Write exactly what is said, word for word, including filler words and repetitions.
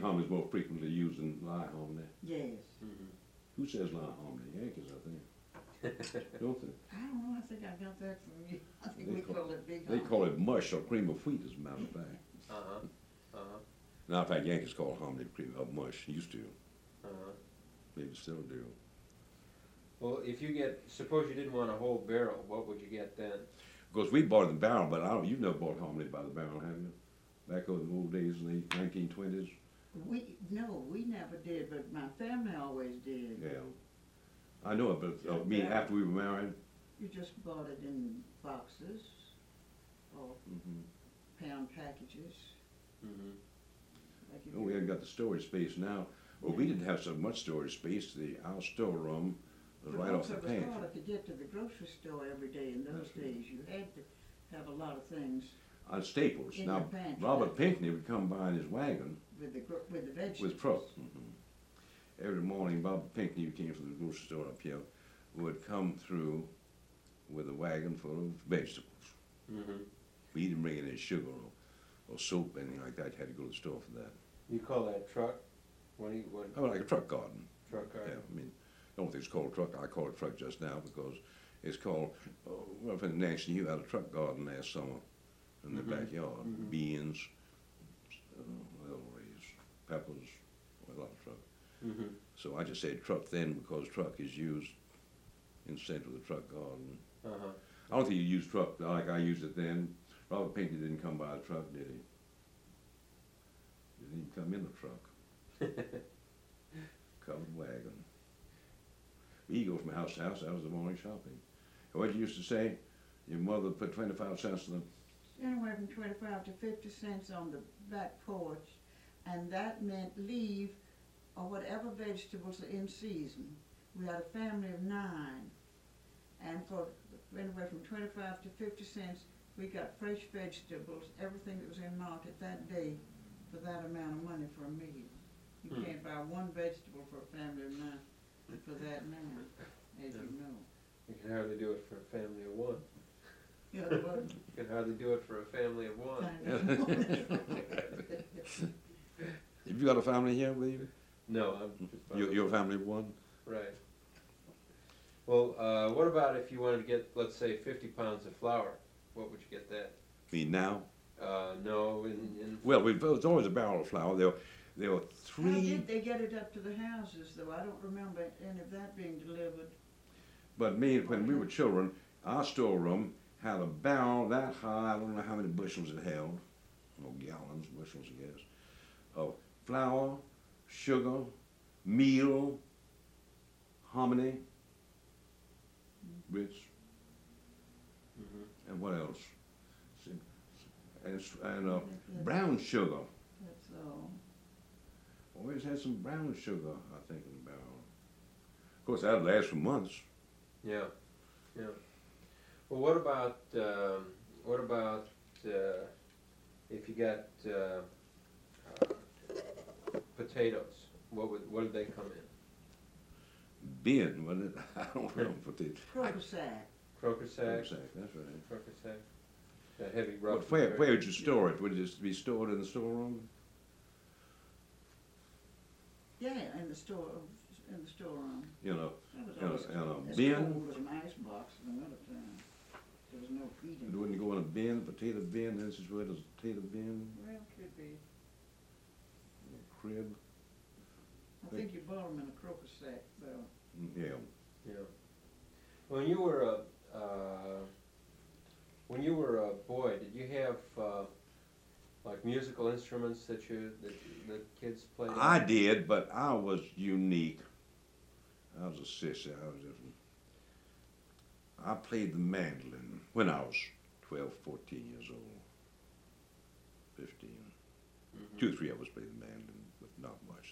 harmony is more frequently used than lie harmony. Yes. Mm-hmm. Who says lie harmony? Yankees, I think. Don't they? I don't know, I think I got that from you. I think They we call- call it big They harmony. call it mush or cream of wheat, as a matter of fact. Uh-huh. Uh-huh. Now, in fact, Yankees call harmony cream of mush. Used to. Uh-huh. Maybe still do. Well, if you get, suppose you didn't want a whole barrel, what would you get then? Of course, we bought the barrel, but I don't. You've never bought harmony by the barrel, have you? Back over the old days in the nineteen twenties. We, no, we never did, but my family always did. Yeah. I know it, but uh, me after we were married. You just bought it in boxes or Mm-hmm. pound packages. Mm-hmm. Like if Oh, you- we haven't got the storage space now. Well, we didn't have so much storage space. The our storeroom was But right off also the it was pantry. harder to get to the grocery store every day in those days. You had to have a lot of things On Staples. in Now, your pantry. Robert Pinckney would come by in his wagon With the, gro- with the vegetables. with truck. Mm-hmm. Every morning, Bob Pinckney, who came from the grocery store up here, would come through with a wagon full of vegetables. Mm-hmm. We didn't bring any sugar or, or soap, anything like that. You had to go to the store for that. You call that truck? What do you, what, Oh, like a truck garden. truck Yeah, garden? I mean, I don't think it's called a truck. I call it truck just now because it's called, oh, well, for Nancy, you had a truck garden last summer in the Mhm. backyard. Mhm. Beans, uh, well, raised peppers, a lot of truck. Mm-hmm. So I just said truck then because truck is used instead of the truck garden. Uh-huh. I don't think you use truck like I used it then. Robert Pinckney didn't come by the truck, did he? Didn't even come in the truck. Covered wagon. He goes from house to house. That was the morning shopping. What you used to say? Your mother put twenty-five cents in the. Anywhere from twenty-five to fifty cents on the back porch, and that meant leave or whatever vegetables are in season. We had a family of nine, and for anywhere from twenty-five to fifty cents, we got fresh vegetables, everything that was in market that day, for that amount of money for a meal. You Hmm. can't buy one vegetable for a family of nine for that amount, as you know. You can hardly do it for a family of one. You know what? You can hardly do it for a family of one. Have you got a family here with you? No, I'm just. by Your, your myself. family of one? Right. Well, uh, what about if you wanted to get, let's say, fifty pounds of flour? What would you get that? Me now? Uh, no, in, in. Well, we, there was always a barrel of flour. There were, there were How three, did they get it up to the houses, though? I don't remember any of that being delivered. but me, when we were children, our storeroom had a barrel that high, I don't know how many bushels it held, or gallons, bushels, I guess, of flour, sugar, meal, hominy, grits, Mhm. and what else? And, s- and uh, brown sugar. That's all. Always had some brown sugar, I think, in the barrel. Of course, that'd last for months. Yeah, yeah. Well, what about, um, what about, uh, if you got, uh, uh, potatoes? What would, what did they come in? Bin, wasn't it? I don't know what they. Croaker sack. Croaker sack? Sack, that's right. Croaker sack? That heavy rough. But where, where would you store it? Would it just be stored in the storeroom? Yeah, in the store, in the storeroom. You know, That was in always a, in a as bin? cold as an ice box in the wintertime. There was no It heating. wouldn't go in a bin, potato bin, this is where there's a potato bin, Well, could be. a crib. I think you bought them in a croaker sack, though. Mm, Yeah. Yeah. When you were a, uh, when you were a boy, did you have, uh, like musical instruments that you, that, that kids played on? I did, but I was unique. I was a sissy. I was different. I played the mandolin when I was twelve, fourteen years old. fifteen. Mhm. Two, three of us played the mandolin, but not much.